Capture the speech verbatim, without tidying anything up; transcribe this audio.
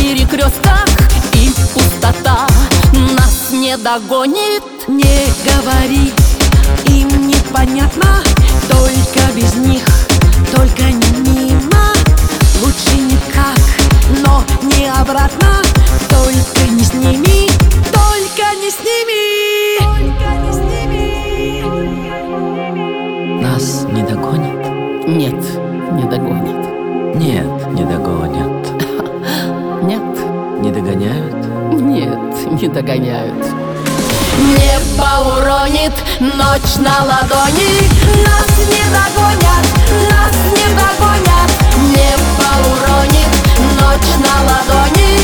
перекрестках, и пустота нас не догонит. Не говори, им непонятно, только без них, только не мимо. Лучше никак, но не обратно, только не с ними, только не с ними, только не с ними. Нас не догонит? Нет, не догонит. Нет, не догонят. Нет, Не догоняют? нет, не догоняют. Небо уронит ночь на ладони, нас не догонят, нас не догонят. Небо уронит ночь на ладони,